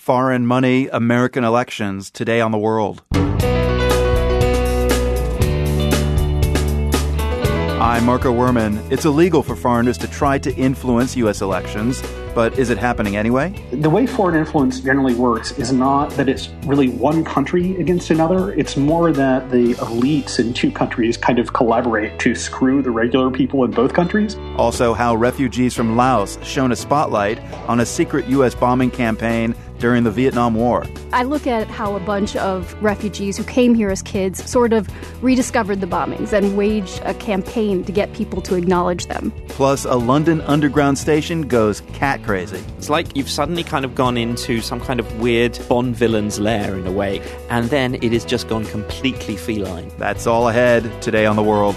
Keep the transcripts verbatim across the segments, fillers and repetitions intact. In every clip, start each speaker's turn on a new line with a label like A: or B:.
A: Foreign money, American elections, today on The World. I'm Marco Werman. It's illegal for foreigners to try to influence U S elections, but is it happening anyway?
B: The way foreign influence generally works is not that it's really one country against another. It's more that the elites in two countries kind of collaborate to screw the regular people in both countries.
A: Also, how refugees from Laos shone a spotlight on a secret U S bombing campaign during the Vietnam War.
C: I look at how a bunch of refugees who came here as kids sort of rediscovered the bombings and waged a campaign to get people to acknowledge them.
A: Plus, a London underground station goes cat crazy.
D: It's like you've suddenly kind of gone into some kind of weird Bond villain's lair in a way, and then it has just gone completely feline.
A: That's all ahead today on The World.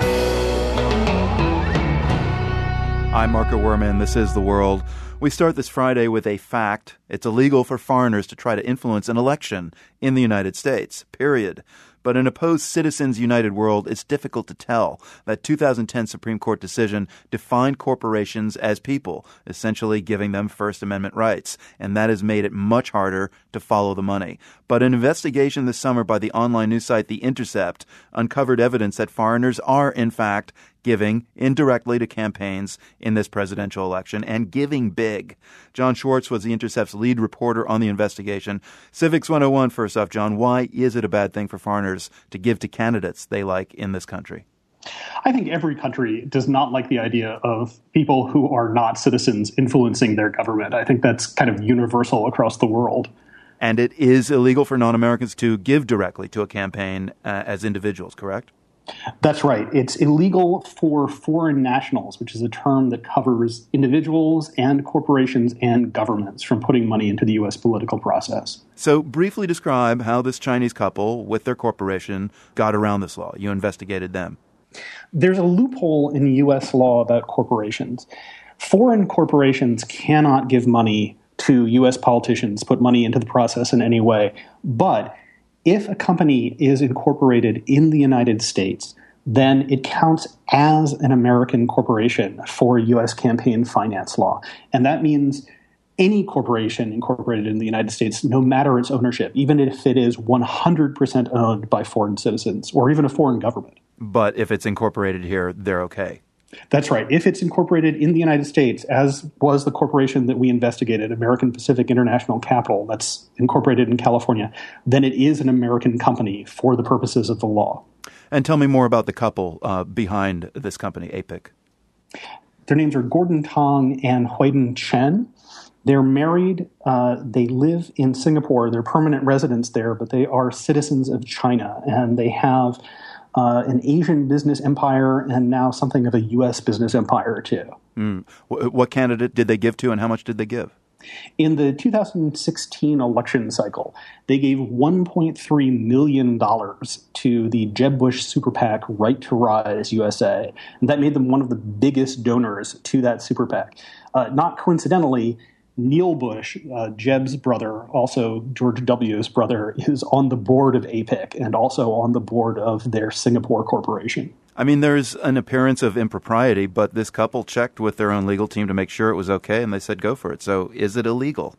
A: I'm Marco Werman. This is The World. We start this Friday with a fact. It's illegal for foreigners to try to influence an election in the United States, period. But in a post-Citizens United world, it's difficult to tell. That two thousand ten Supreme Court decision defined corporations as people, essentially giving them First Amendment rights. And that has made it much harder to follow the money. But an investigation this summer by the online news site The Intercept uncovered evidence that foreigners are, in fact, giving indirectly to campaigns in this presidential election and giving big. John Schwartz was The Intercept's lead reporter on the investigation. Civics one oh one, first off, John, why is it a bad thing for foreigners to give to candidates they like in this country?
B: I think every country does not like the idea of people who are not citizens influencing their government. I think that's kind of universal across the world.
A: And it is illegal for non-Americans to give directly to a campaign uh, as individuals, correct?
B: That's right. It's illegal for foreign nationals, which is a term that covers individuals and corporations and governments from putting money into the U S political process.
A: So briefly describe how this Chinese couple with their corporation got around this law. You investigated them.
B: There's a loophole in U S law about corporations. Foreign corporations cannot give money to U S politicians, put money into the process in any way, but if a company is incorporated in the United States, then it counts as an American corporation for U S campaign finance law. And that means any corporation incorporated in the United States, no matter its ownership, even if it is one hundred percent owned by foreign citizens or even a foreign government.
A: But if it's incorporated here, they're okay.
B: That's right. If it's incorporated in the United States, as was the corporation that we investigated, American Pacific International Capital, that's incorporated in California, then it is an American company for the purposes of the law.
A: And tell me more about the couple uh, behind this company, A P I C.
B: Their names are Gordon Tong and Huiden Chen. They're married. Uh, they live in Singapore. They're permanent residents there, but they are citizens of China, and they have Uh, an Asian business empire, and now something of a U S business empire, too.
A: Mm. What candidate did they give to, and how much did they give?
B: In the two thousand sixteen election cycle, they gave one point three million dollars to the Jeb Bush super PAC Right to Rise U S A. And that made them one of the biggest donors to that super PAC. Uh, not coincidentally, Neil Bush, uh, Jeb's brother, also George W.'s brother, is on the board of A P I C and also on the board of their Singapore corporation.
A: I mean, there's an appearance of impropriety, but this couple checked with their own legal team to make sure it was okay, and they said go for it. So is it illegal?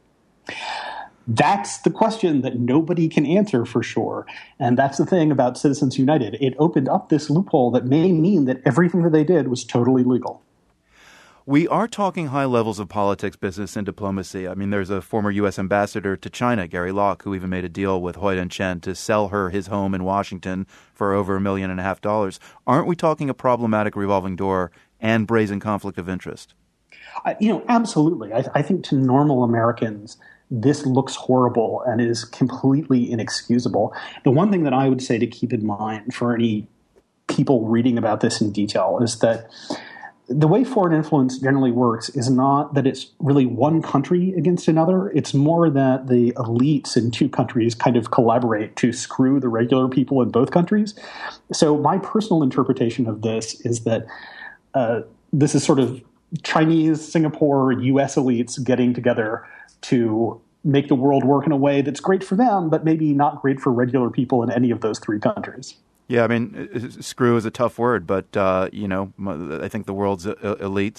B: That's the question that nobody can answer for sure. And that's the thing about Citizens United. It opened up this loophole that may mean that everything that they did was totally legal.
A: We are talking high levels of politics, business, and diplomacy. I mean, there's a former U S ambassador to China, Gary Locke, who even made a deal with Huiden Chen to sell her his home in Washington for over a million and a half dollars. Aren't we talking a problematic revolving door and brazen conflict of interest?
B: Uh, you know, absolutely. I, I think to normal Americans, this looks horrible and is completely inexcusable. The one thing that I would say to keep in mind for any people reading about this in detail is that the way foreign influence generally works is not that it's really one country against another. It's more that the elites in two countries kind of collaborate to screw the regular people in both countries. So my personal interpretation of this is that uh, this is sort of Chinese, Singapore, U S elites getting together to make the world work in a way that's great for them, but maybe not great for regular people in any of those three countries.
A: Yeah, I mean, screw is a tough word, but, uh, you know, I think the world's elites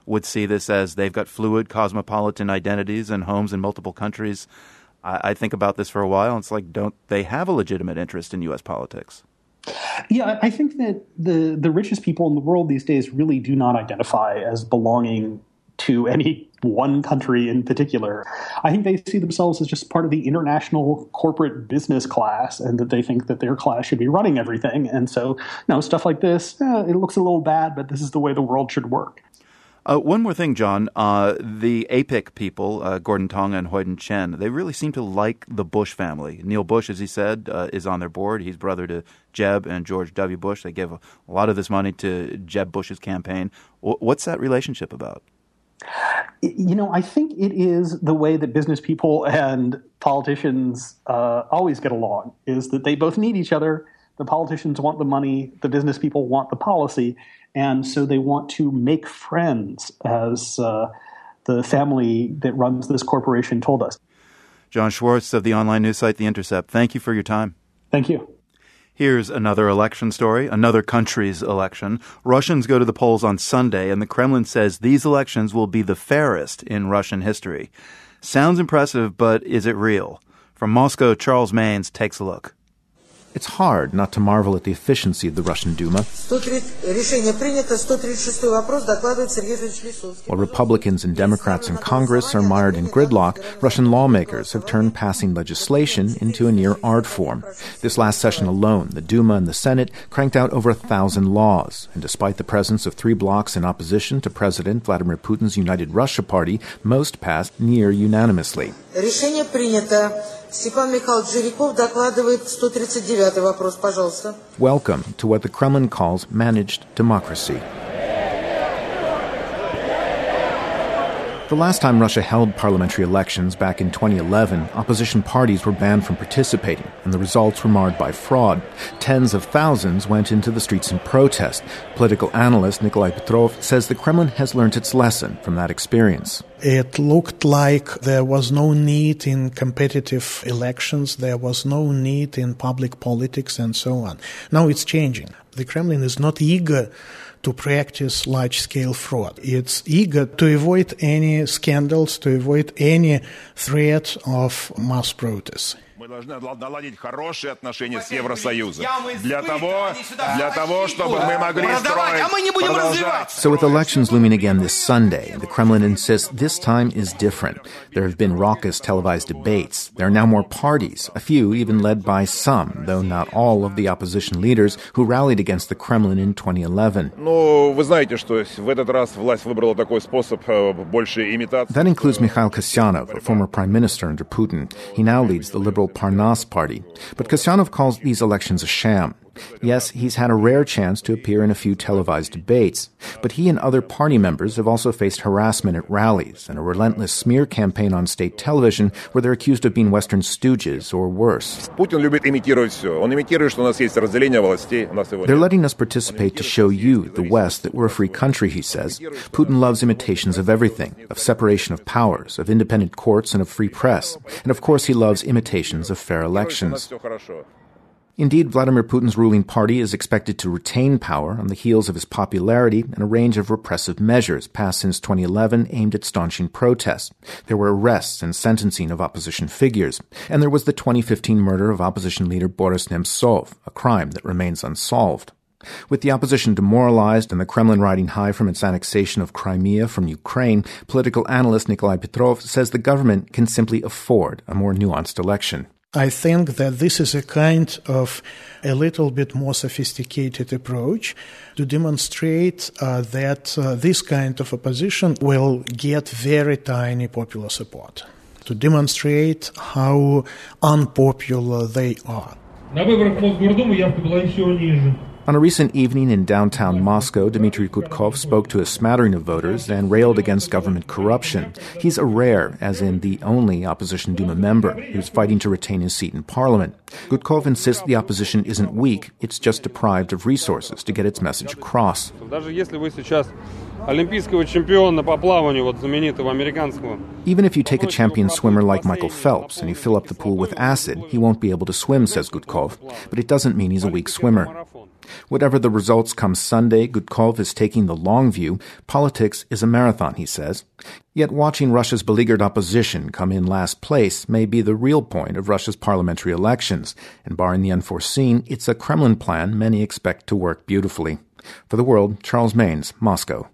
A: would see this as they've got fluid cosmopolitan identities and homes in multiple countries. I, I think about this for a while, and it's like, don't they have a legitimate interest in U S politics?
B: Yeah, I think that the, the richest people in the world these days really do not identify as belonging to any one country in particular. I think they see themselves as just part of the international corporate business class, and that they think that their class should be running everything. And so, you know, stuff like this, eh, it looks a little bad, but this is the way the world should work.
A: Uh, one more thing, John. Uh, the APIC people, uh, Gordon Tonga and Hoyden Chen, they really seem to like the Bush family. Neil Bush, as he said, uh, is on their board. He's brother to Jeb and George W. Bush. They give a, a lot of this money to Jeb Bush's campaign. W- what's that relationship about?
B: You know, I think it is the way that business people and politicians uh, always get along, is that they both need each other. The politicians want the money, the business people want the policy, and so they want to make friends, as uh, the family that runs this corporation told us.
A: John Schwartz of the online news site The Intercept, thank you for your time.
B: Thank you.
A: Here's another election story, another country's election. Russians go to the polls on Sunday, and the Kremlin says these elections will be the fairest in Russian history. Sounds impressive, but is it real? From Moscow, Charles Maynes takes a look.
E: It's hard not to marvel at the efficiency of the Russian Duma. While Republicans and Democrats in Congress are mired in gridlock, Russian lawmakers have turned passing legislation into a near art form. This last session alone, the Duma and the Senate cranked out over a thousand laws, and despite the presence of three blocs in opposition to President Vladimir Putin's United Russia Party, most passed near unanimously.
F: Решение принято. Степан Михайлович Жириков докладывает сто тридцать девятый вопрос, пожалуйста.
E: Welcome to what the Kremlin calls managed democracy. The last time Russia held parliamentary elections back in twenty eleven, opposition parties were banned from participating, and the results were marred by fraud. Tens of thousands went into the streets in protest. Political analyst Nikolai Petrov says the Kremlin has learned its lesson from that experience.
G: It looked like there was no need in competitive elections, there was no need in public politics, and so on. Now it's changing. The Kremlin is not eager to practice large-scale fraud. It's eager to avoid any scandals, to avoid any threat of mass protests.
H: Мы должны наладить хорошие отношения с Евросоюзом для того, для того, чтобы мы могли строить, продолжать.
E: So with elections looming again this Sunday, the Kremlin insists this time is different. There have been raucous televised debates. There are now more parties, a few even led by some, though not all, of the opposition leaders who rallied against the Kremlin in twenty eleven.
H: Ну, вы знаете, что в этот раз власть выбрала такой способ больше имитации.
E: That includes Mikhail Kasyanov, a former prime minister under Putin. He now leads the liberal Parnas party. But Kasyanov calls these elections a sham. Yes, he's had a rare chance to appear in a few televised debates, but he and other party members have also faced harassment at rallies and a relentless smear campaign on state television where they're accused of being Western stooges or worse.
H: Putin любит имитировать все. Он имитирует, что у нас есть разделение властей.
E: They're letting us participate to show you, the West, that we're a free country, he says. Putin loves imitations of everything, of separation of powers, of independent courts, and of free press. And of course he loves imitations of fair elections. Indeed, Vladimir Putin's ruling party is expected to retain power on the heels of his popularity and a range of repressive measures passed since twenty eleven aimed at staunching protests. There were arrests and sentencing of opposition figures, and there was the twenty fifteen murder of opposition leader Boris Nemtsov, a crime that remains unsolved. With the opposition demoralized and the Kremlin riding high from its annexation of Crimea from Ukraine, political analyst Nikolai Petrov says the government can simply afford a more nuanced election.
G: I think that this is a kind of a little bit more sophisticated approach to demonstrate uh, that uh, this kind of opposition will get very tiny popular support, to demonstrate how unpopular they are.
I: На выборах в Мосгордуму явка была еще ниже.
E: On a recent evening in downtown Moscow, Dmitry Gudkov spoke to a smattering of voters and railed against government corruption. He's a rare, as in the only, opposition Duma member who's fighting to retain his seat in parliament. Gudkov insists the opposition isn't weak, it's just deprived of resources to get its message across. Even if you take a champion swimmer like Michael Phelps and you fill up the pool with acid, he won't be able to swim, says Gudkov. But it doesn't mean he's a weak swimmer. Whatever the results come Sunday, Gutkov is taking the long view. Politics is a marathon, he says. Yet watching Russia's beleaguered opposition come in last place may be the real point of Russia's parliamentary elections. And barring the unforeseen, it's a Kremlin plan many expect to work beautifully. For the World, Charles Maynes, Moscow.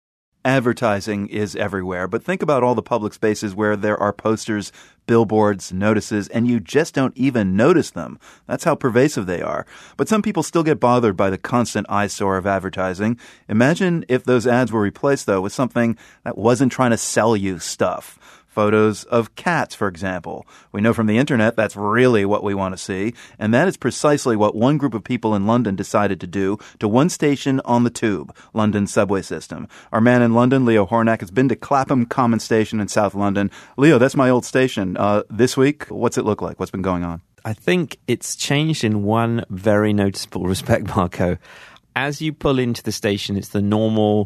A: Advertising is everywhere, but think about all the public spaces where there are posters, billboards, notices, and you just don't even notice them. That's how pervasive they are. But some people still get bothered by the constant eyesore of advertising. Imagine if those ads were replaced, though, with something that wasn't trying to sell you stuff. Photos of cats, for example. We know from the internet that's really what we want to see, and that is precisely what one group of people in London decided to do to one station on the Tube, London's subway system. Our man in London, Leo Hornak, has been to Clapham Common Station in South London. Leo, that's my old station. Uh, this week, what's it look like? What's been going on?
D: I think it's changed in one very noticeable respect, Marco. As you pull into the station, it's the normal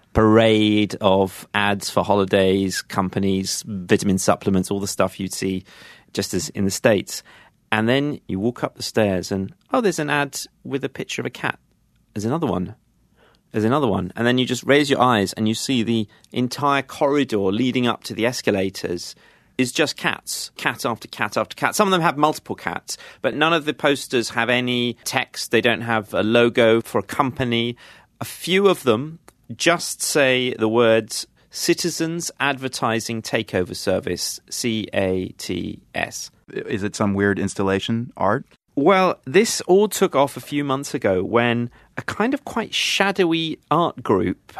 D: parade of ads for holidays, companies, vitamin supplements, all the stuff you'd see just as in the States. And then you walk up the stairs and, oh, there's an ad with a picture of a cat. There's another one. There's another one. And then you just raise your eyes and you see the entire corridor leading up to the escalators is just cats. Cat after cat after cat. Some of them have multiple cats, but none of the posters have any text. They don't have a logo for a company. A few of them just say the words Citizens Advertising Takeover Service, C A T S.
A: Is it some weird installation art?
D: Well, this all took off a few months ago when a kind of quite shadowy art group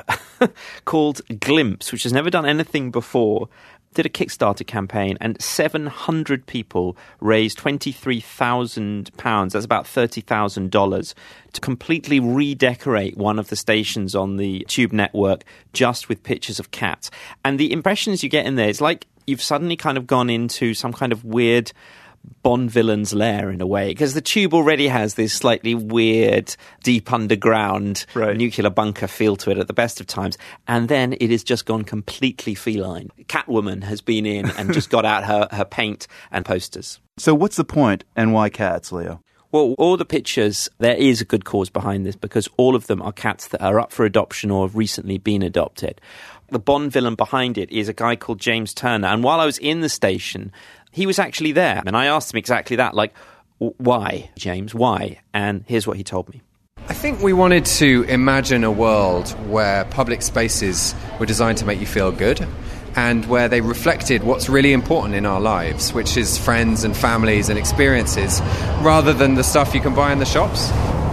D: called Glimpse, which has never done anything before, did a Kickstarter campaign, and seven hundred people raised twenty-three thousand pounds, that's about thirty thousand dollars, to completely redecorate one of the stations on the Tube network just with pictures of cats. And the impressions you get in there, it's like you've suddenly kind of gone into some kind of weird Bond villain's lair in a way, because the Tube already has this slightly weird, deep underground
A: right.
D: nuclear bunker feel to it at the best of times, and then it has just gone completely feline. Catwoman has been in and just got out her, her paint and posters.
A: So what's the point, and why cats, Leo?
D: Well, all the pictures, there is a good cause behind this, because all of them are cats that are up for adoption or have recently been adopted. The Bond villain behind it is a guy called James Turner, and while I was in the station, he was actually there, and I asked him exactly that, like, why, James, why? And here's what he told me.
J: I think we wanted to imagine a world where public spaces were designed to make you feel good, and where they reflected what's really important in our lives, which is friends and families and experiences, rather than the stuff you can buy in the shops.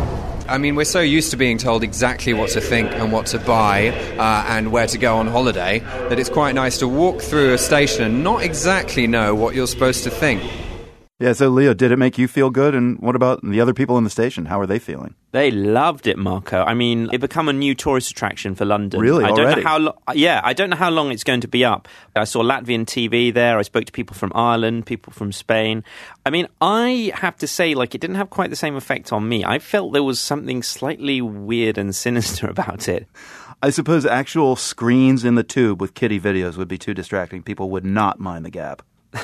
J: I mean, we're so used to being told exactly what to think and what to buy uh, and where to go on holiday that it's quite nice to walk through a station and not exactly know what you're supposed to think.
A: Yeah, so Leo, did it make you feel good? And what about the other people in the station? How are they feeling?
D: They loved it, Marco. I mean, it become a new tourist attraction for London.
A: Really?
D: I
A: Already?
D: don't know how lo- yeah, I don't know how long it's going to be up. I saw Latvian T V there. I spoke to people from Ireland, people from Spain. I mean, I have to say, like, it didn't have quite the same effect on me. I felt there was something slightly weird and sinister about it.
A: I suppose actual screens in the Tube with kiddie videos would be too distracting. People would not mind the gap.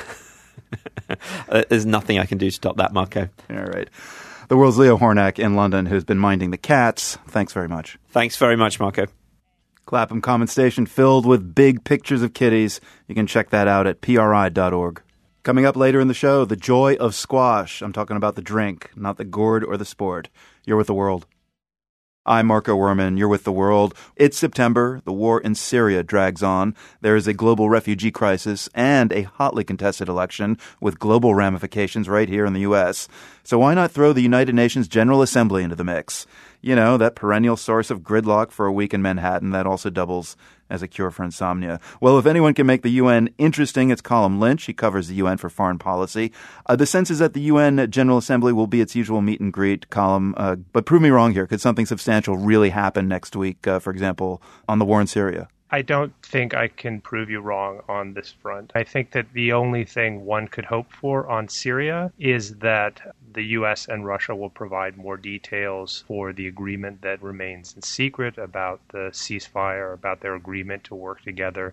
D: uh, there's nothing I can do to stop that, Marco.
A: All right. The World's Leo Hornak in London, who's been minding the cats. Thanks very much.
D: Thanks very much, Marco.
A: Clapham Common Station filled with big pictures of kitties. You can check that out at P R I dot org. Coming up later in the show, the joy of squash. I'm talking about the drink, not the gourd or the sport. You're with The World. I'm Marco Werman. You're with The World. It's September. The war in Syria drags on. There is a global refugee crisis and a hotly contested election with global ramifications right here in the U S. So why not throw the United Nations General Assembly into the mix? You know, that perennial source of gridlock for a week in Manhattan that also doubles as a cure for insomnia. Well, if anyone can make the U N interesting, it's Colm Lynch. He covers the U N for foreign policy. Uh, the sense is that the U N General Assembly will be its usual meet and greet, Colm. Uh, but prove me wrong here. Could something substantial really happen next week, uh, for example, on the war in Syria?
K: I don't think I can prove you wrong on this front. I think that the only thing one could hope for on Syria is that the U S and Russia will provide more details for the agreement that remains in secret about the ceasefire, about their agreement to work together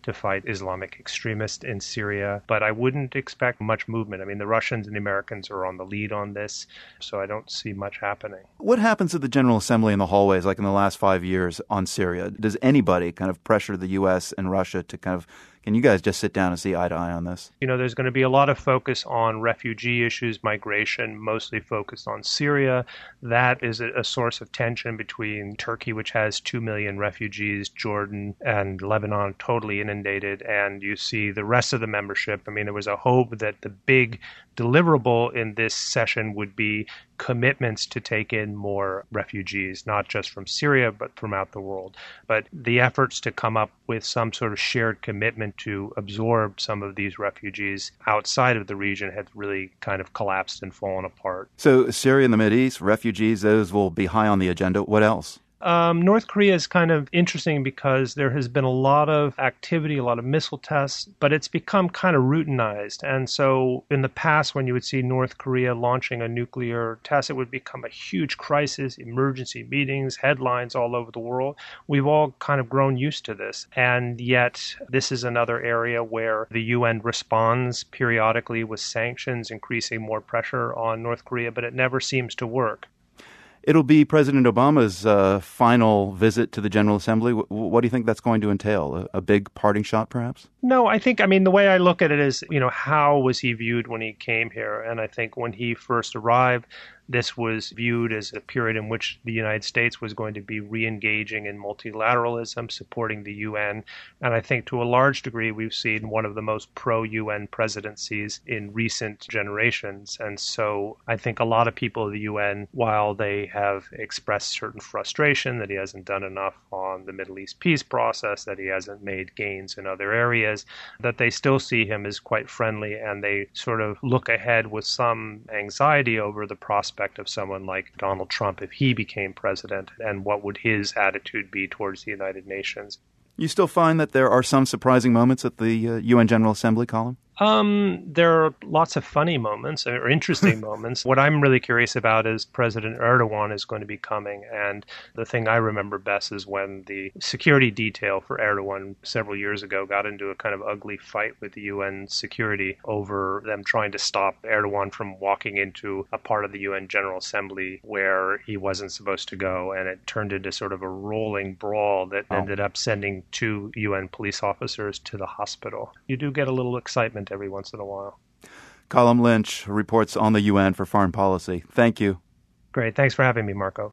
K: to fight Islamic extremists in Syria. But I wouldn't expect much movement. I mean, the Russians and the Americans are on the lead on this, so I don't see much happening.
A: What happens at the General Assembly in the hallways, like in the last five years on Syria? Does anybody kind of pressure the U S and Russia to kind of, can you guys just sit down and see eye to eye on this?
K: You know, there's going to be a lot of focus on refugee issues, migration, mostly focused on Syria. That is a, a source of tension between Turkey, which has two million refugees, Jordan and Lebanon totally inundated, and you see the rest of the membership. I mean, there was a hope that the big deliverable in this session would be commitments to take in more refugees, not just from Syria, but from out the world. But the efforts to come up with some sort of shared commitment to absorb some of these refugees outside of the region have really kind of collapsed and fallen apart.
A: So Syria and the Mideast, refugees, those will be high on the agenda. What else?
K: Um, North Korea is kind of interesting because there has been a lot of activity, a lot of missile tests, but it's become kind of routinized. And so in the past, when you would see North Korea launching a nuclear test, it would become a huge crisis, emergency meetings, headlines all over the world. We've all kind of grown used to this. And yet this is another area where the U N responds periodically with sanctions, increasing more pressure on North Korea, but it never seems to work.
A: It'll be President Obama's uh, final visit to the General Assembly. W- what do you think that's going to entail? A, a big parting shot, perhaps?
K: No, I think, I mean, the way I look at it is, you know, how was he viewed when he came here? And I think when he first arrived, this was viewed as a period in which the United States was going to be re-engaging in multilateralism, supporting the U N. And I think to a large degree, we've seen one of the most pro-U N presidencies in recent generations. And so I think a lot of people of the U N, while they have expressed certain frustration that he hasn't done enough on the Middle East peace process, that he hasn't made gains in other areas, that they still see him as quite friendly, and they sort of look ahead with some anxiety over the prospect of someone like Donald Trump if he became president, and what would his attitude be towards the United Nations.
A: You still find that there are some surprising moments at the uh, U N General Assembly, Colin?
K: Um, there are lots of funny moments or interesting moments. What I'm really curious about is President Erdogan is going to be coming. And the thing I remember best is when the security detail for Erdogan several years ago got into a kind of ugly fight with the U N security over them trying to stop Erdogan from walking into a part of the U N General Assembly where he wasn't supposed to go. And it turned into sort of a rolling brawl that oh. ended up sending two U N police officers to the hospital. You do get a little excitement every once in a while.
A: Colin Lynch reports on the U N for Foreign Policy. Thank you.
K: Great. Thanks for having me, Marco.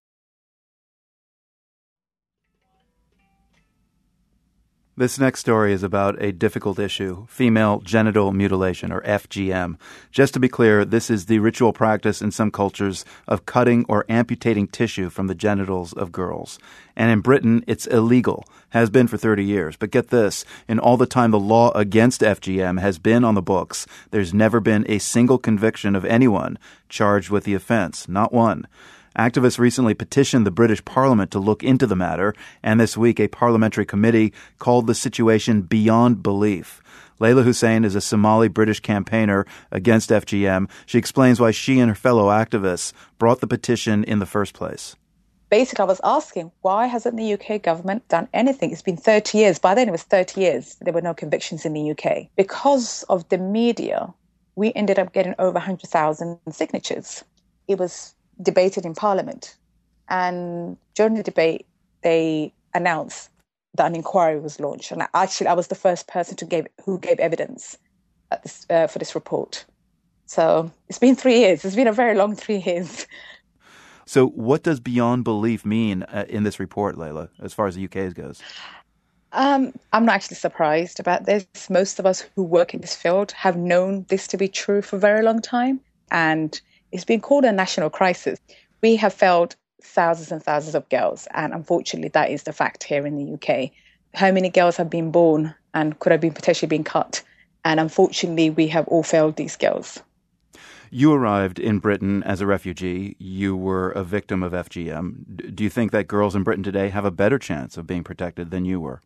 A: This next story is about a difficult issue, female genital mutilation, or F G M. Just to be clear, this is the ritual practice in some cultures of cutting or amputating tissue from the genitals of girls. And in Britain, it's illegal, has been for thirty years. But get this, in all the time the law against F G M has been on the books, there's never been a single conviction of anyone charged with the offense, not one. Activists recently petitioned the British Parliament to look into the matter, and this week a parliamentary committee called the situation beyond belief. Layla Hussein is a Somali-British campaigner against F G M. She explains why she and her fellow activists brought the petition in the first place.
L: Basically, I was asking, why hasn't the U K government done anything? It's been thirty years. By then, it was thirty years. There were no convictions in the U K. Because of the media, we ended up getting over one hundred thousand signatures. It was debated in Parliament. And during the debate, they announced that an inquiry was launched. And actually, I was the first person to give, who gave evidence at this, uh, for this report. So it's been three years. It's been a very long three years.
A: So what does beyond belief mean uh, in this report, Layla, as far as the U K goes?
L: Um, I'm not actually surprised about this. Most of us who work in this field have known this to be true for a very long time. And it's been called a national crisis. We have failed thousands and thousands of girls. And unfortunately, that is the fact here in the U K. How many girls have been born and could have been potentially been cut? And unfortunately, we have all failed these girls.
A: You arrived in Britain as a refugee. You were a victim of F G M. Do you think that girls in Britain today have a better chance of being protected than you were?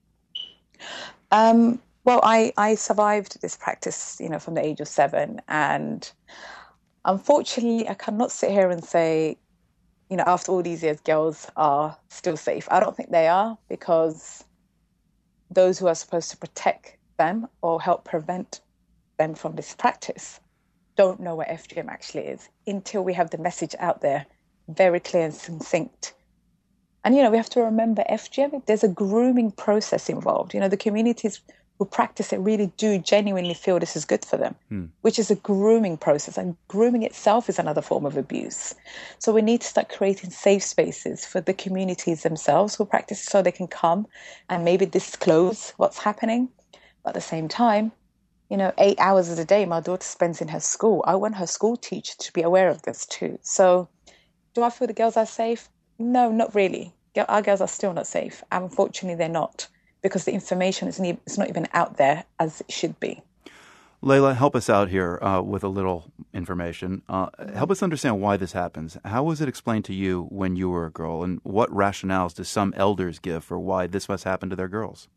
L: Um, well, I, I survived this practice, you know, from the age of seven. And unfortunately, I cannot sit here and say, you know, after all these years, girls are still safe. I don't think they are, because those who are supposed to protect them or help prevent them from this practice don't know what F G M actually is until we have the message out there very clear and succinct. And, you know, we have to remember F G M, there's a grooming process involved. You know, the communities who practice it really do genuinely feel this is good for them, hmm. which is a grooming process. And grooming itself is another form of abuse. So we need to start creating safe spaces for the communities themselves who practice so they can come and maybe disclose what's happening. But at the same time, you know, eight hours of the day my daughter spends in her school. I want her school teacher to be aware of this too. So do I feel the girls are safe? No, not really. Our girls are still not safe. Unfortunately, they're not, because the information is it's not even out there as it should be.
A: Layla, help us out here uh, with a little information. Uh, help us understand why this happens. How was it explained to you when you were a girl, and what rationales do some elders give for why this must happen to their girls?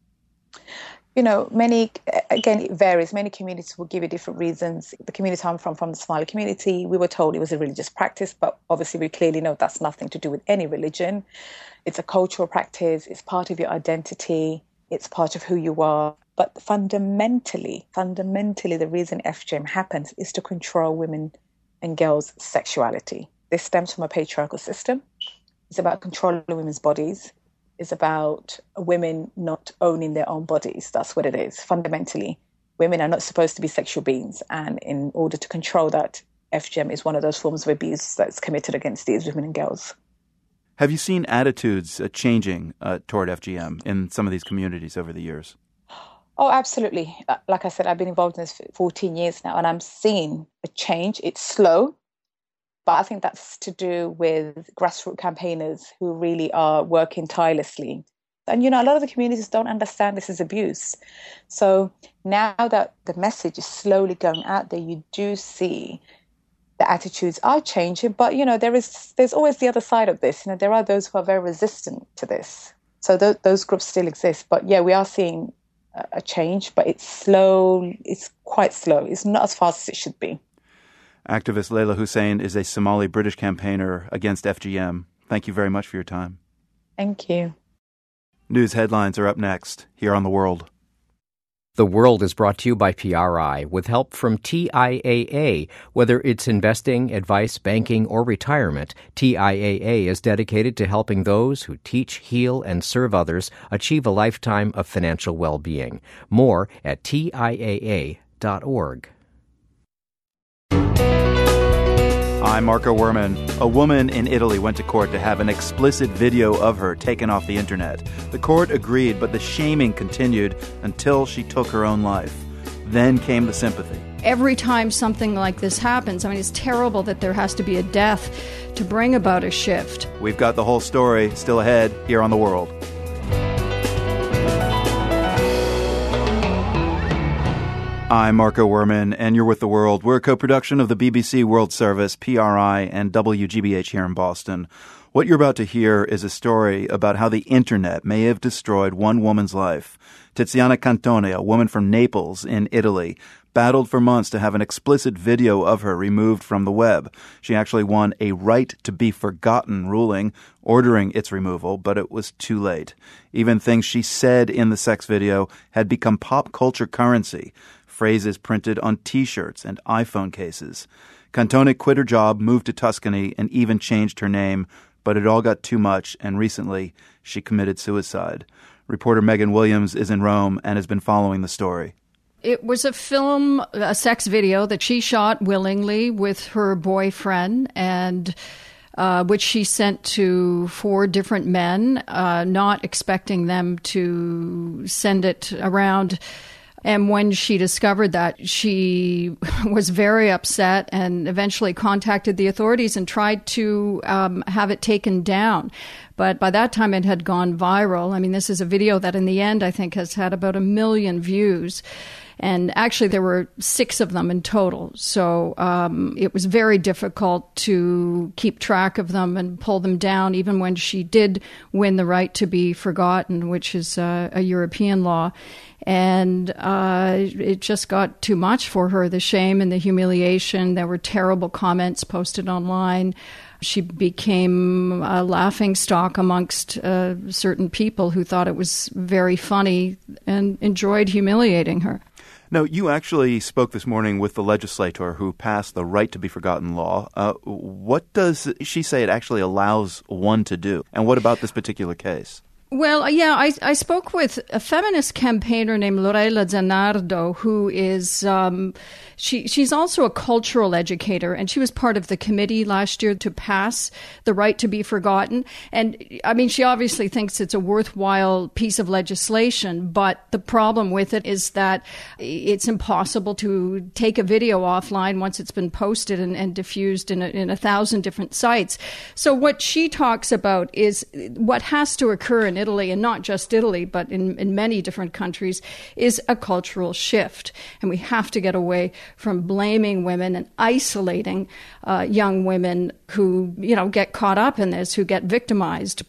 L: You know, many, again, it varies. Many communities will give you different reasons. The community I'm from, from the Somali community, we were told it was a religious practice, but obviously we clearly know that's nothing to do with any religion. It's a cultural practice. It's part of your identity. It's part of who you are. But fundamentally, fundamentally, the reason F G M happens is to control women and girls' sexuality. This stems from a patriarchal system. It's about controlling women's bodies. It's about women not owning their own bodies. That's what it is. Fundamentally, women are not supposed to be sexual beings. And in order to control that, F G M is one of those forms of abuse that's committed against these women and girls.
A: Have you seen attitudes uh, changing uh, toward F G M in some of these communities over the years?
L: Oh, absolutely. Like I said, I've been involved in this for fourteen years now, and I'm seeing a change. It's slow, but I think that's to do with grassroots campaigners who really are working tirelessly. And, you know, a lot of the communities don't understand this is abuse. So now that the message is slowly going out there, you do see the attitudes are changing. But, you know, there is there's always the other side of this. You know, there are those who are very resistant to this. So th- those groups still exist. But, yeah, we are seeing a, a change, but it's slow. It's quite slow. It's not as fast as it should be.
A: Activist Layla Hussein is a Somali-British campaigner against F G M. Thank you very much for your time.
L: Thank you.
A: News headlines are up next here on The World.
M: The World is brought to you by P R I with help from T I A A. Whether it's investing, advice, banking, or retirement, T I A A is dedicated to helping those who teach, heal, and serve others achieve a lifetime of financial well-being. More at T I A A dot org.
A: I'm Marco Werman. A woman in Italy went to court to have an explicit video of her taken off the internet. The court agreed, but the shaming continued until she took her own life. Then came the sympathy.
C: Every time something like this happens, I mean, it's terrible that there has to be a death to bring about a shift.
A: We've got the whole story still ahead here on The World. I'm Marco Werman, and you're with The World. We're a co-production of the B B C World Service, P R I, and W G B H here in Boston. What you're about to hear is a story about how the internet may have destroyed one woman's life. Tiziana Cantone, a woman from Naples in Italy, battled for months to have an explicit video of her removed from the web. She actually won a right to be forgotten ruling ordering its removal, but it was too late. Even things she said in the sex video had become pop culture currency. Phrases printed on T-shirts and iPhone cases. Cantone quit her job, moved to Tuscany, and even changed her name, but it all got too much, and recently she committed suicide. Reporter Megan Williams is in Rome and has been following the story.
C: It was a film, a sex video that she shot willingly with her boyfriend, and uh, which she sent to four different men, uh, not expecting them to send it around. And when she discovered that, she was very upset and eventually contacted the authorities and tried to um, have it taken down. But by that time, it had gone viral. I mean, this is a video that in the end, I think, has had about a million views. And actually, there were six of them in total. So um, it was very difficult to keep track of them and pull them down, even when she did win the right to be forgotten, which is uh, a European law. And uh, it just got too much for her, the shame and the humiliation. There were terrible comments posted online. She became a laughingstock amongst uh, certain people who thought it was very funny and enjoyed humiliating her.
A: No, you actually spoke this morning with the legislator who passed the Right to Be Forgotten law. Uh, what does she say it actually allows one to do? And what about this particular case?
C: Well, yeah, I, I spoke with a feminist campaigner named Lorella Zanardo, who is, um, she she's also a cultural educator, and she was part of the committee last year to pass the Right to Be Forgotten. And, I mean, she obviously thinks it's a worthwhile piece of legislation, but the problem with it is that it's impossible to take a video offline once it's been posted and, and diffused in a, in a thousand different sites. So what she talks about is what has to occur in Italy, and not just Italy, but in, in many different countries, is a cultural shift. And we have to get away from blaming women and isolating uh, young women who, you know, get caught up in this, who get victimized.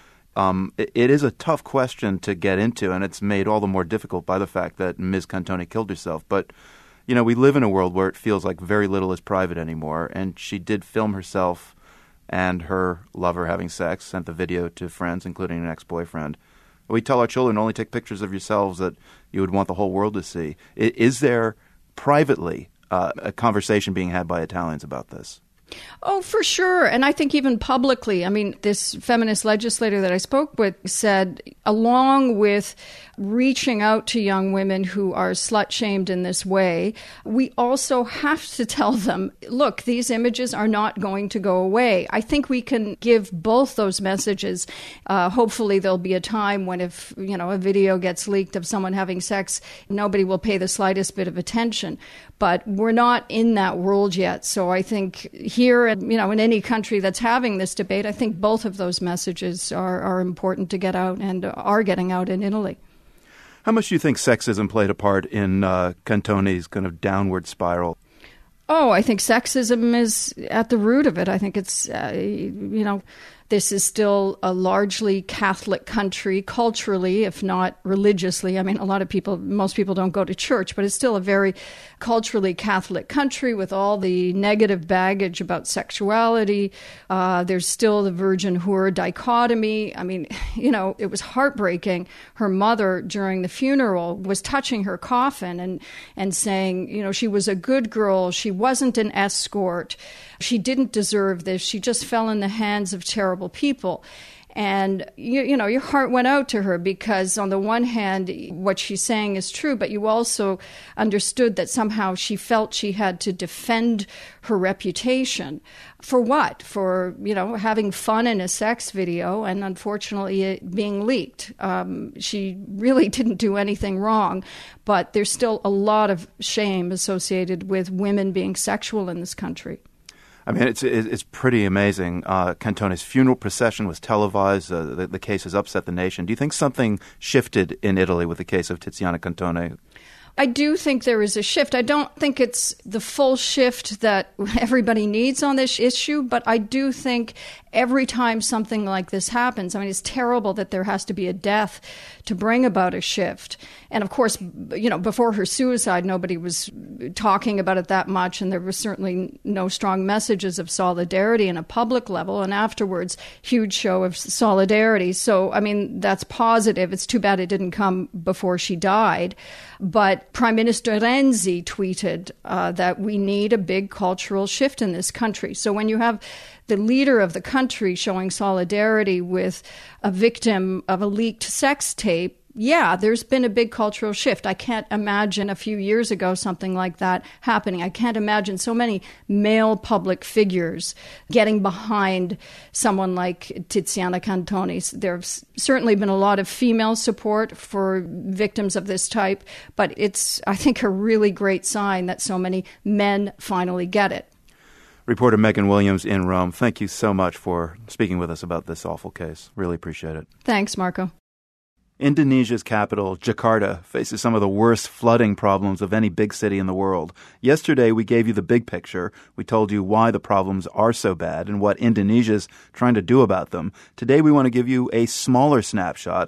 A: Um, it, it is a tough question to get into, and it's made all the more difficult by the fact that Miz Cantone killed herself. But, you know, we live in a world where it feels like very little is private anymore, and she did film herself and her lover having sex, sent the video to friends, including an ex-boyfriend. We tell our children, only take pictures of yourselves that you would want the whole world to see. Is there privately uh, a conversation being had by Italians about this?
C: Oh, for sure. And I think even publicly, I mean, this feminist legislator that I spoke with said, along with reaching out to young women who are slut-shamed in this way, we also have to tell them, look, these images are not going to go away. I think we can give both those messages. Uh, hopefully there'll be a time when if, you know, a video gets leaked of someone having sex, nobody will pay the slightest bit of attention. But we're not in that world yet. So I think here, you know, in any country that's having this debate, I think both of those messages are, are important to get out and are getting out in Italy.
A: How much do you think sexism played a part in uh, Cantone's kind of downward spiral?
C: Oh, I think sexism is at the root of it. I think it's, uh, you know, this is still a largely Catholic country culturally, if not religiously. I mean, a lot of people, most people don't go to church, but it's still a very culturally Catholic country with all the negative baggage about sexuality. Uh, there's still the virgin-whore dichotomy. I mean, you know, it was heartbreaking. Her mother, during the funeral, was touching her coffin and, and saying, you know, she was a good girl. She wasn't an escort. She didn't deserve this. She just fell in the hands of terrible people. And, you, you know, your heart went out to her because on the one hand, what she's saying is true, but you also understood that somehow she felt she had to defend her reputation. For what? For, you know, having fun in a sex video and unfortunately it being leaked. Um, she really didn't do anything wrong, but there's still a lot of shame associated with women being sexual in this country.
A: I mean, it's it's pretty amazing. Uh, Cantone's funeral procession was televised. Uh, the, the case has upset the nation. Do you think something shifted in Italy with the case of Tiziana Cantone?
C: I do think there is a shift. I don't think it's the full shift that everybody needs on this issue, but I do think every time something like this happens, I mean, it's terrible that there has to be a death to bring about a shift. And of course, you know, before her suicide, nobody was talking about it that much, and there were certainly no strong messages of solidarity in a public level. And afterwards, huge show of solidarity. So, I mean, that's positive. It's too bad it didn't come before she died. But Prime Minister Renzi tweeted uh, that we need a big cultural shift in this country. So when you have the leader of the country showing solidarity with a victim of a leaked sex tape, yeah, there's been a big cultural shift. I can't imagine a few years ago something like that happening. I can't imagine so many male public figures getting behind someone like Tiziana Cantone. There's certainly been a lot of female support for victims of this type, but it's, I think, a really great sign that so many men finally get it.
A: Reporter Megan Williams in Rome, thank you so much for speaking with us about this awful case. Really appreciate it.
C: Thanks, Marco.
A: Indonesia's capital, Jakarta, faces some of the worst flooding problems of any big city in the world. Yesterday, we gave you the big picture. We told you why the problems are so bad and what Indonesia's trying to do about them. Today, we want to give you a smaller snapshot,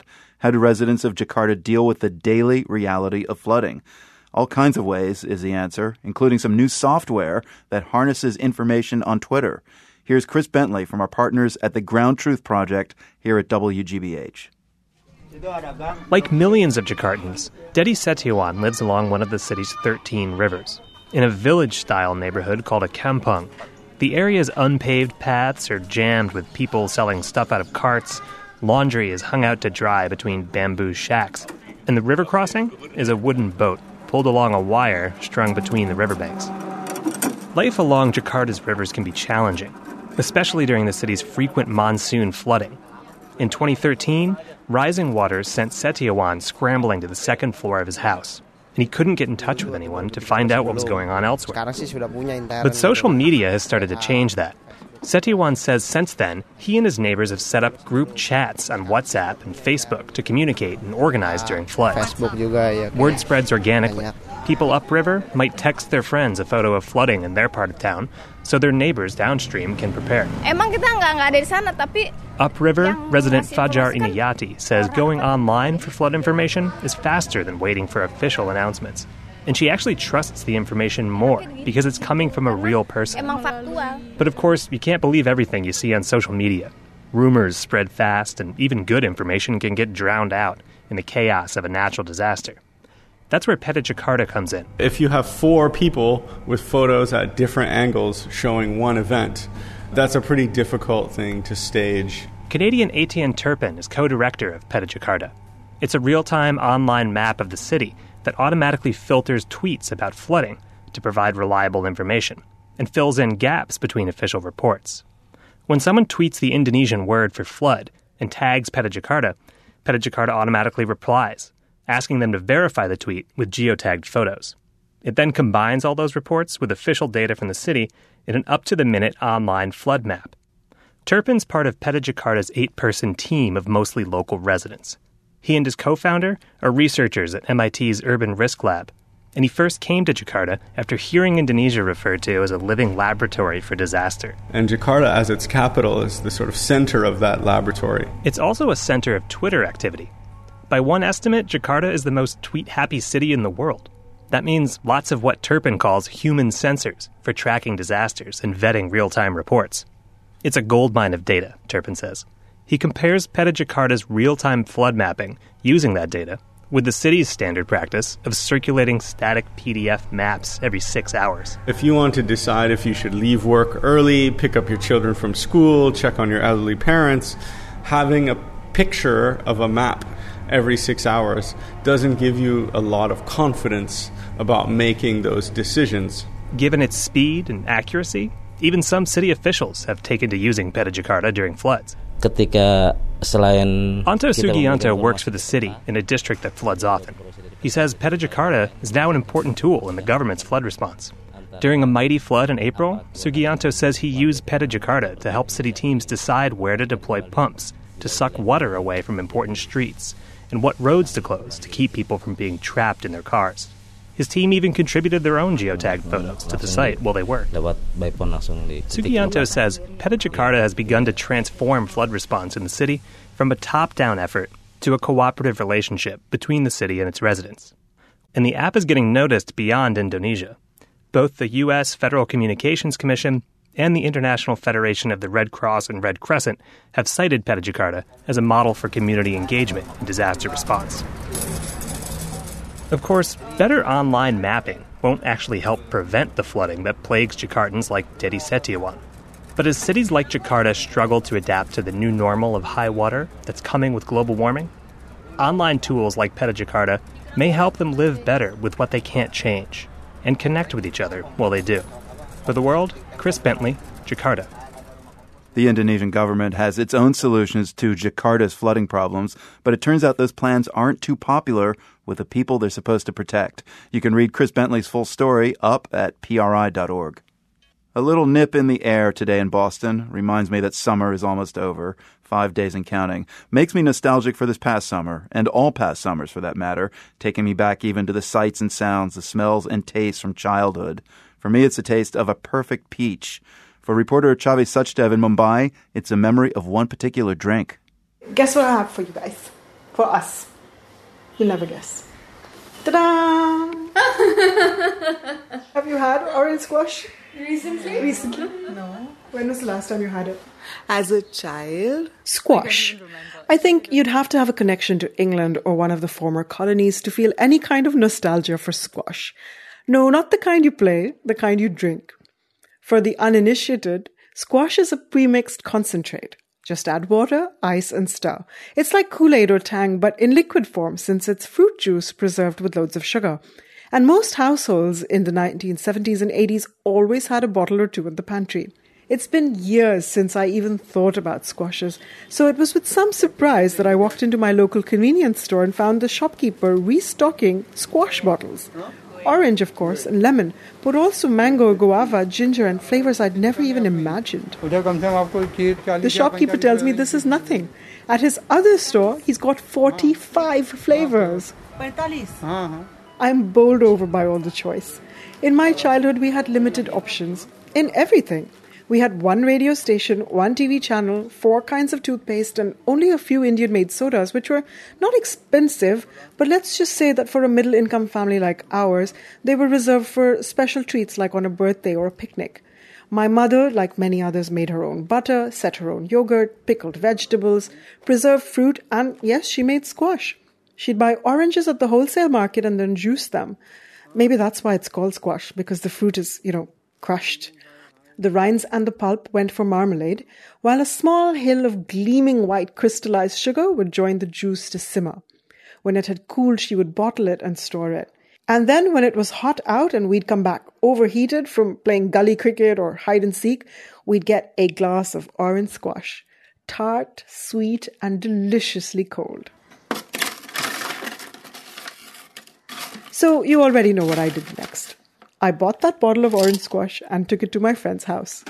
A: How do residents of Jakarta deal with the daily reality of flooding? All kinds of ways is the answer, including some new software that harnesses information on Twitter. Here's Chris Bentley from our partners at the Ground Truth Project here at W G B H.
K: Like millions of Jakartans, Dedi Setiawan lives along one of the city's thirteen rivers, in a village-style neighborhood called a kampung. The area's unpaved paths are jammed with people selling stuff out of carts, laundry is hung out to dry between bamboo shacks, and the river crossing is a wooden boat pulled along a wire strung between the riverbanks. Life along Jakarta's rivers can be challenging, especially during the city's frequent monsoon flooding. In twenty thirteen, rising waters sent Setiawan scrambling to the second floor of his house, and he couldn't get in touch with anyone to find out what was going on elsewhere. But social media has started to change that. Setiawan says since then, he and his neighbors have set up group chats on WhatsApp and Facebook to communicate and organize during floods. Word spreads organically. People upriver might text their friends a photo of flooding in their part of town so their neighbors downstream can prepare. Upriver, resident Fajar Inayati says going online for flood information is faster than waiting for official announcements. And she actually trusts the information more because it's coming from a real person. But of course, you can't believe everything you see on social media. Rumors spread fast, and even good information can get drowned out in the chaos of a natural disaster. That's where Peta Jakarta comes in.
N: If you have four people with photos at different angles showing one event, that's a pretty difficult thing to stage.
K: Canadian Etienne Turpin is co-director of Peta Jakarta. It's a real-time online map of the city that automatically filters tweets about flooding to provide reliable information and fills in gaps between official reports. When someone tweets the Indonesian word for flood and tags Peta Jakarta, Peta Jakarta automatically replies, asking them to verify the tweet with geotagged photos. It then combines all those reports with official data from the city in an up-to-the-minute online flood map. Turpin's part of Peta Jakarta's eight-person team of mostly local residents. He and his co-founder are researchers at M I T's Urban Risk Lab, and he first came to Jakarta after hearing Indonesia referred to as a living laboratory for disaster.
N: And Jakarta, as its capital, is the sort of center of that laboratory.
K: It's also a center of Twitter activity. By one estimate, Jakarta is the most tweet-happy city in the world. That means lots of what Turpin calls human sensors for tracking disasters and vetting real-time reports. It's a goldmine of data, Turpin says. He compares Peta Jakarta's real-time flood mapping using that data with the city's standard practice of circulating static P D F maps every six hours.
N: If you want to decide if you should leave work early, pick up your children from school, check on your elderly parents, having a picture of a map every six hours doesn't give you a lot of confidence about making those decisions.
K: Given its speed and accuracy, even some city officials have taken to using Peta Jakarta during floods.
O: Ketika selain
K: Anto Sugianto works for the city in a district that floods often. He says Peta Jakarta is now an important tool in the government's flood response. During a mighty flood in April, Sugianto says he used Peta Jakarta to help city teams decide where to deploy pumps to suck water away from important streets and what roads to close to keep people from being trapped in their cars. His team even contributed their own geotagged photos to the site while they worked. Sugianto says Peta Jakarta has begun to transform flood response in the city from a top-down effort to a cooperative relationship between the city and its residents. And the app is getting noticed beyond Indonesia. Both the U S Federal Communications Commission and the International Federation of the Red Cross and Red Crescent have cited Peta Jakarta as a model for community engagement in disaster response. Of course, better online mapping won't actually help prevent the flooding that plagues Jakartans like Dedi Setiawan. But as cities like Jakarta struggle to adapt to the new normal of high water that's coming with global warming, online tools like Peta Jakarta may help them live better with what they can't change and connect with each other while they do. For The World, Chris Bentley, Jakarta.
A: The Indonesian government has its own solutions to Jakarta's flooding problems, but it turns out those plans aren't too popular with the people they're supposed to protect. You can read Chris Bentley's full story up at P R I dot org. A little nip in the air today in Boston reminds me that summer is almost over, five days and counting. Makes me nostalgic for this past summer, and all past summers for that matter, taking me back even to the sights and sounds, the smells and tastes from childhood. For me, it's a taste of a perfect peach. For reporter Chavi Sachdev in Mumbai, it's a memory of one particular drink.
P: Guess what I have for you guys? for us. You'll never guess. Ta-da! Have you had orange squash?
Q: Recently?
P: Recently? No. When was the last time you had it?
Q: As a child?
P: Squash. I think you'd have to have a connection to England or one of the former colonies to feel any kind of nostalgia for squash. No, not the kind you play, the kind you drink. For the uninitiated, squash is a pre-mixed concentrate. Just add water, ice, and stir. It's like Kool-Aid or Tang, but in liquid form since it's fruit juice preserved with loads of sugar. And most households in the nineteen seventies and eighties always had a bottle or two in the pantry. It's been years since I even thought about squashes, so it was with some surprise that I walked into my local convenience store and found the shopkeeper restocking squash bottles. Orange, of course, and lemon, but also mango, guava, ginger, and flavors I'd never even imagined. The shopkeeper tells me this is nothing. At his other store, he's got forty-five flavors. I'm bowled over by all the choice. In my childhood, we had limited options in everything. We had one radio station, one T V channel, four kinds of toothpaste, and only a few Indian-made sodas, which were not expensive, but let's just say that for a middle-income family like ours, they were reserved for special treats like on a birthday or a picnic. My mother, like many others, made her own butter, set her own yogurt, pickled vegetables, preserved fruit, and yes, she made squash. She'd buy oranges at the wholesale market and then juice them. Maybe that's why it's called squash, because the fruit is, you know, crushed. The rinds and the pulp went for marmalade, while a small hill of gleaming white crystallized sugar would join the juice to simmer. When it had cooled, she would bottle it and store it. And then when it was hot out and we'd come back overheated from playing gully cricket or hide and seek, we'd get a glass of orange squash. Tart, sweet, and deliciously cold. So you already know what I did next. I bought that bottle of orange squash and took it to my friend's house.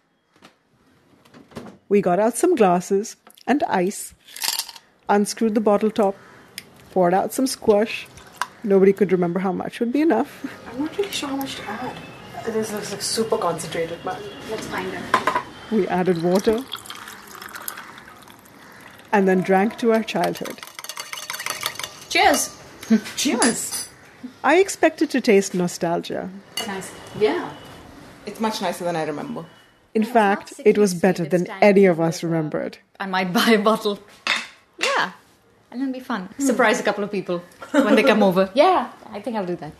P: We got out some glasses and ice, unscrewed the bottle top, poured out some squash. Nobody could remember how much would be enough. I'm not really sure how much to add. This looks like super concentrated, but let's find out. We added water and then drank to our childhood.
C: Cheers!
P: Cheers! I expected to taste nostalgia.
Q: Nice.
C: Yeah.
Q: It's much nicer than I remember.
P: In fact, it was better than any of us remembered.
C: I might buy a bottle. Yeah. And it'll be fun. Surprise a couple of people when they come over. Yeah, I think I'll do that.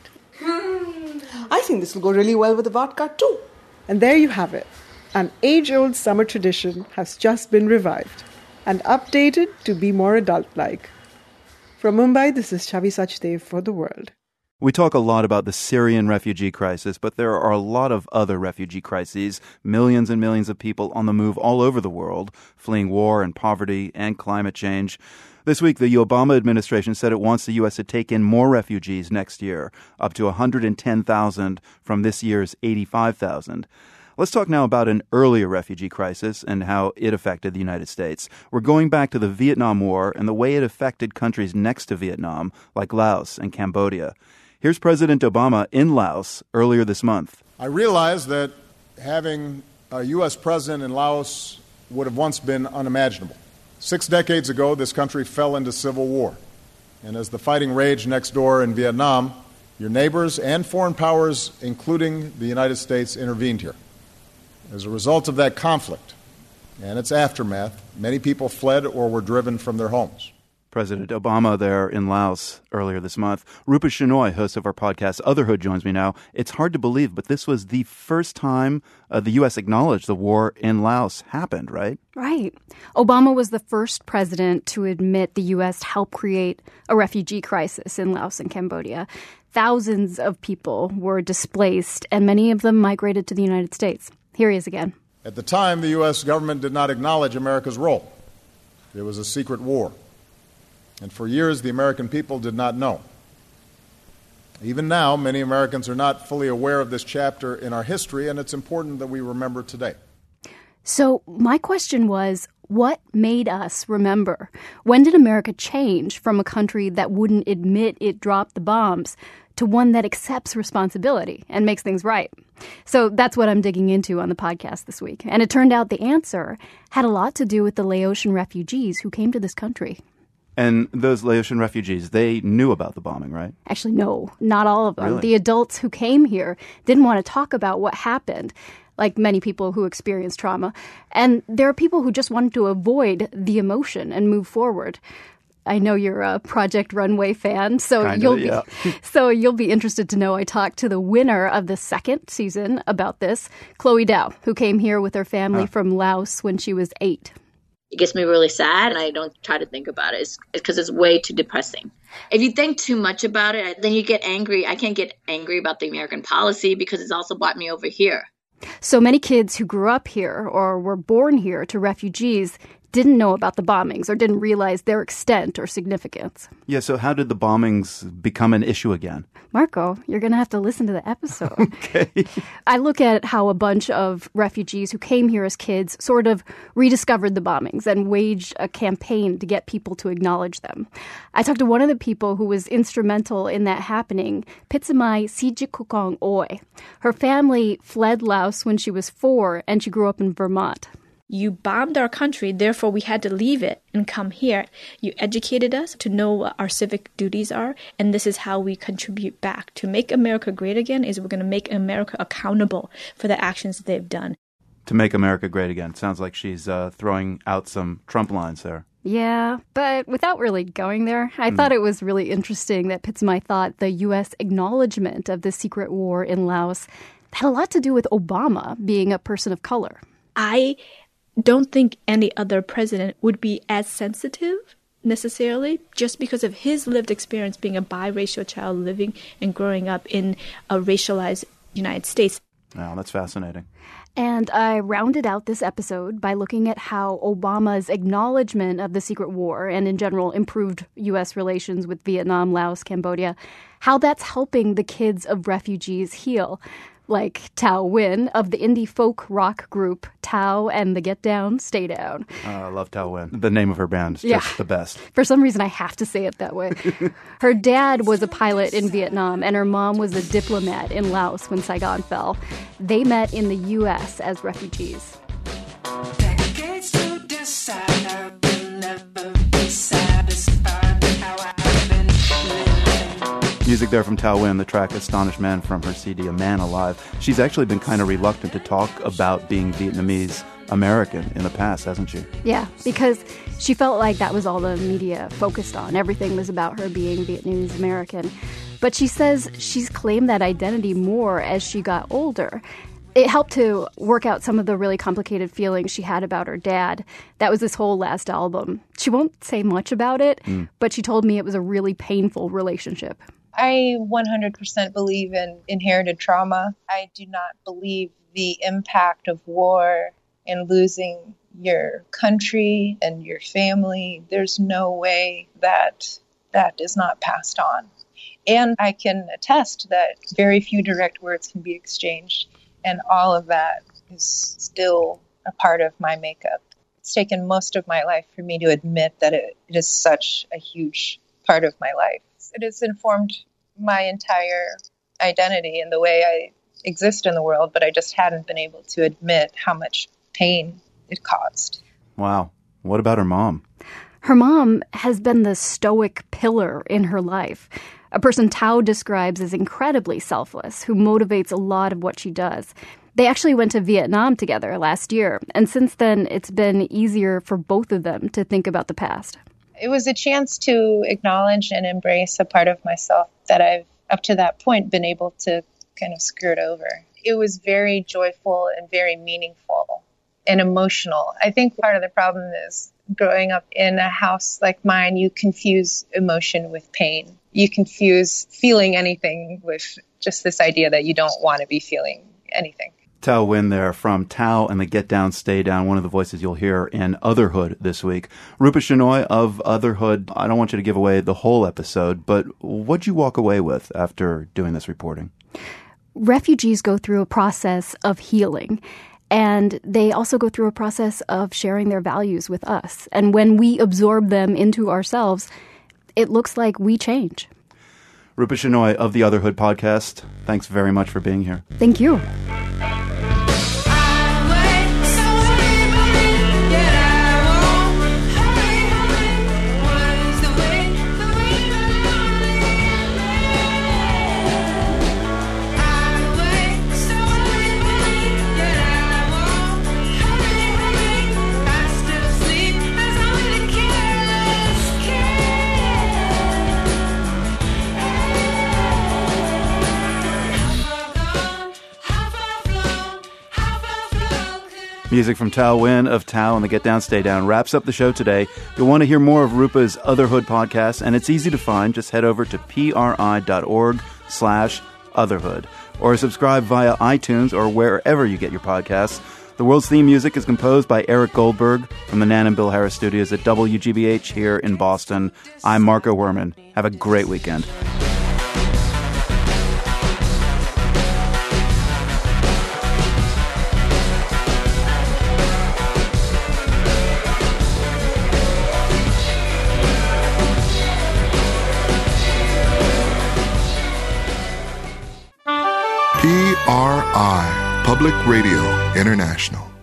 Q: I think this will go really well with the vodka too.
P: And there you have it. An age-old summer tradition has just been revived and updated to be more adult-like. From Mumbai, this is Chavi Sachdev for The World.
A: We talk a lot about the Syrian refugee crisis, but there are a lot of other refugee crises, millions and millions of people on the move all over the world, fleeing war and poverty and climate change. This week, the Obama administration said it wants the U S to take in more refugees next year, up to one hundred ten thousand from this year's eighty-five thousand. Let's talk now about an earlier refugee crisis and how it affected the United States. We're going back to the Vietnam War and the way it affected countries next to Vietnam, like Laos and Cambodia. Here's President Obama in Laos earlier this month.
R: I realize that having a U S president in Laos would have once been unimaginable. Six decades ago, this country fell into civil war. And as the fighting raged next door in Vietnam, your neighbors and foreign powers, including the United States, intervened here. As a result of that conflict and its aftermath, many people fled or were driven from their homes.
A: President Obama there in Laos earlier this month. Rupa Shenoy, host of our podcast Otherhood, joins me now. It's hard to believe, but this was the first time uh, the U S acknowledged the war in Laos happened, right?
S: Right. Obama was the first president to admit the U S helped create a refugee crisis in Laos and Cambodia. Thousands of people were displaced, and many of them migrated to the United States. Here he is again.
R: At the time, the U S government did not acknowledge America's role. It was a secret war. And for years, the American people did not know. Even now, many Americans are not fully aware of this chapter in our history, and it's important that we remember today.
S: So my question was, what made us remember? When did America change from a country that wouldn't admit it dropped the bombs to one that accepts responsibility and makes things right? So that's what I'm digging into on the podcast this week. And it turned out the answer had a lot to do with the Laotian refugees who came to this country.
A: And those Laotian refugees, they knew about the bombing, right?
S: Actually, no, not all of them.
A: Really?
S: The adults who came here didn't want to talk about what happened, like many people who experienced trauma. And there are people who just wanted to avoid the emotion and move forward. I know you're a Project Runway fan, so
A: Kinda,
S: you'll
A: yeah.
S: be so you'll be interested to know I talked to the winner of the second season about this, Chloe Dow, who came here with her family
A: Huh.
S: from Laos when she was eight.
T: It gets me really sad, and I don't try to think about it. It's because it's way too depressing. If you think too much about it, then you get angry. I can't get angry about the American policy because it's also brought me over here.
S: So many kids who grew up here or were born here to refugees didn't know about the bombings or didn't realize their extent or significance.
A: Yeah, so how did the bombings become an issue again?
S: Marco, you're going to have to listen to the episode.
A: Okay.
S: I look at how a bunch of refugees who came here as kids sort of rediscovered the bombings and waged a campaign to get people to acknowledge them. I talked to one of the people who was instrumental in that happening, Pitsamai Sijikukong Oy. Her family fled Laos when she was four, and she grew up in Vermont.
U: You bombed our country, therefore we had to leave it and come here. You educated us to know what our civic duties are, and this is how we contribute back. To make America great again is we're going to make America accountable for the actions that they've done.
A: To make America great again. Sounds like she's uh, throwing out some Trump lines there.
S: Yeah, but without really going there, I mm. thought it was really interesting that Pitsamai thought the U S acknowledgement of the secret war in Laos had a lot to do with Obama being a person of color.
U: I don't think any other president would be as sensitive necessarily just because of his lived experience being a biracial child living and growing up in a racialized United States.
A: Wow, that's fascinating.
S: And I rounded out this episode by looking at how Obama's acknowledgement of the secret war and in general improved U S relations with Vietnam, Laos, Cambodia, how that's helping the kids of refugees heal. Like Tao Win of the indie folk rock group Tao and the Get Down, Stay Down.
A: Uh, I love Tao Win. The name of her band is
S: yeah.
A: just the best.
S: For some reason, I have to say it that way. Her dad was a pilot in Vietnam, and her mom was a diplomat in Laos when Saigon fell. They met in the U S as refugees.
V: Decades to decide, I will never be satisfied with how I've been living.
A: Music there from Tao Win, the track Astonished Man from her C D A Man Alive. She's actually been kind of reluctant to talk about being Vietnamese American in the past, hasn't she?
S: Yeah, because she felt like that was all the media focused on. Everything was about her being Vietnamese American. But she says she's claimed that identity more as she got older. It helped to work out some of the really complicated feelings she had about her dad. That was this whole last album. She won't say much about it, mm. but she told me it was a really painful relationship.
W: I one hundred percent believe in inherited trauma. I do not believe the impact of war and losing your country and your family. There's no way that that is not passed on. And I can attest that very few direct words can be exchanged. And all of that is still a part of my makeup. It's taken most of my life for me to admit that it, it is such a huge part of my life. It has informed my entire identity and the way I exist in the world, but I just hadn't been able to admit how much pain it caused.
A: Wow. What about her mom?
S: Her mom has been the stoic pillar in her life, a person Tao describes as incredibly selfless, who motivates a lot of what she does. They actually went to Vietnam together last year, and since then it's been easier for both of them to think about the past.
W: It was a chance to acknowledge and embrace a part of myself that I've, up to that point, been able to kind of skirt over. It was very joyful and very meaningful and emotional. I think part of the problem is growing up in a house like mine, you confuse emotion with pain. You confuse feeling anything with just this idea that you don't want to be feeling anything.
A: Tao Win there from Tao and the Get Down, Stay Down, one of the voices you'll hear in Otherhood this week. Rupa Shenoy of Otherhood, I don't want you to give away the whole episode, but what'd you walk away with after doing this reporting?
S: Refugees go through a process of healing, and they also go through a process of sharing their values with us. And when we absorb them into ourselves, it looks like we change.
A: Rupa Shenoy of the Otherhood podcast, thanks very much for being here.
S: Thank you.
A: Music from Tao Win of Tao and the Get Down, Stay Down wraps up the show today. You'll want to hear more of Rupa's Otherhood podcast, and it's easy to find. Just head over to pri.org slash otherhood or subscribe via iTunes or wherever you get your podcasts. The World's theme music is composed by Eric Goldberg from the Nan and Bill Harris studios at W G B H here in Boston. I'm Marco Werman. Have a great weekend.
B: P R I, Public Radio International.